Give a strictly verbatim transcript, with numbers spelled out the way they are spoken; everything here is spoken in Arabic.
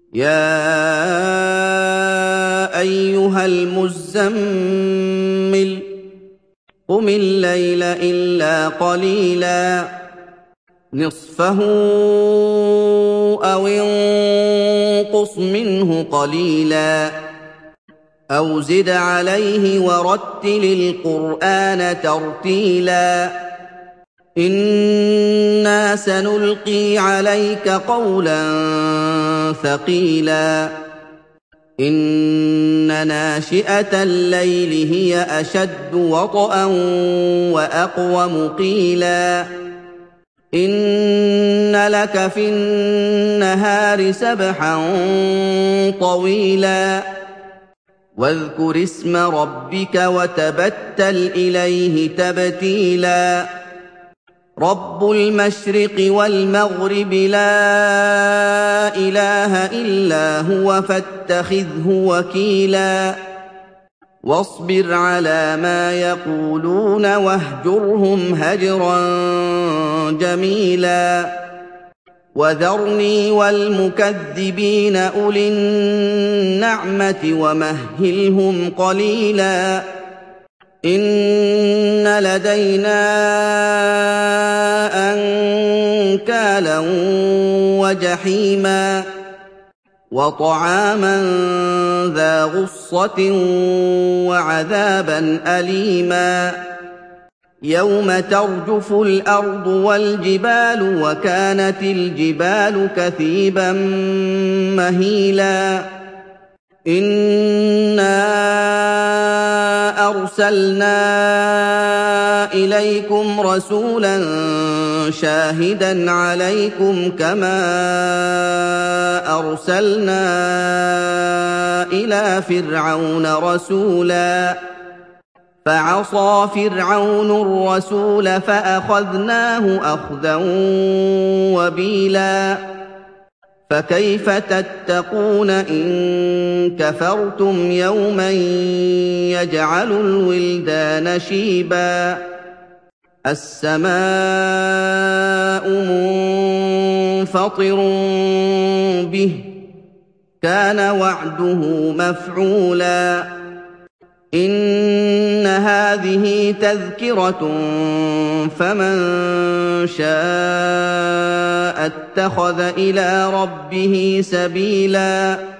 يَا أَيُّهَا الْمُزَّمِّلُ قُمِ اللَّيْلَ إِلَّا قَلِيلًا نِّصْفَهُ أَوِ انقُصْ مِنْهُ قَلِيلًا أَوْ زِدْ عَلَيْهِ وَرَتِّلِ الْقُرْآنَ تَرْتِيلًا إِنَّا سَنُلْقِي عَلَيْكَ قَوْلًا ثَقِيلًا إِنَّ نَاشِئَةَ اللَّيْلِ هِيَ أَشَدُّ وَطْئًا وَأَقْوَمُ قِيلًا إِنَّ لَكَ فِي النَّهَارِ سَبْحًا طَوِيلًا وَاذْكُرِ اسْمَ رَبِّكَ وَتَبَتَّلْ إِلَيْهِ تَبْتِيلًا رَبُّ الْمَشْرِقِ وَالْمَغْرِبِ لَا إِلَٰهَ إِلَّا هُوَ فَاتَّخِذْهُ وَكِيلًا وَاصْبِرْ عَلَىٰ مَا يَقُولُونَ وَاهْجُرْهُمْ هَجْرًا جَمِيلًا وَذَرْنِي وَالْمُكَذِّبِينَ أُولِي النَّعْمَةِ وَمَهِّلْهُمْ قَلِيلًا إِنَّ لَدَيْنَا أَنكَالًا وَجَحِيمًا وَطَعَامًا ذَا غُصَّةٍ وَعَذَابًا أَلِيمًا يَوْمَ تَرْجُفُ الْأَرْضُ وَالْجِبَالُ وَكَانَتِ الْجِبَالُ كَثِيبًا مَّهِيلًا إِنَّا أَرْسَلْنَا إِلَيْكُمْ رَسُولًا شَاهِدًا عَلَيْكُمْ كَمَا أَرْسَلْنَا إِلَىٰ فِرْعَوْنَ رَسُولًا فَعَصَىٰ فِرْعَوْنُ الرَّسُولَ فَأَخَذْنَاهُ أَخْذًا وَبِيلًا فَكَيْفَ تَتَّقُونَ إِن كَفَرْتُمْ يَوْمًا يَجْعَلُ الْوِلْدَانَ شِيبًا السَّمَاءُ مُنفَطِرٌ بِهِ كَانَ وَعْدُهُ مَفْعُولًا إِنَّ هَٰذِهِ تَذْكِرَةٌ فَمَن شَاءَ اتَّخَذَ إِلَىٰ رَبِّهِ سَبِيلًا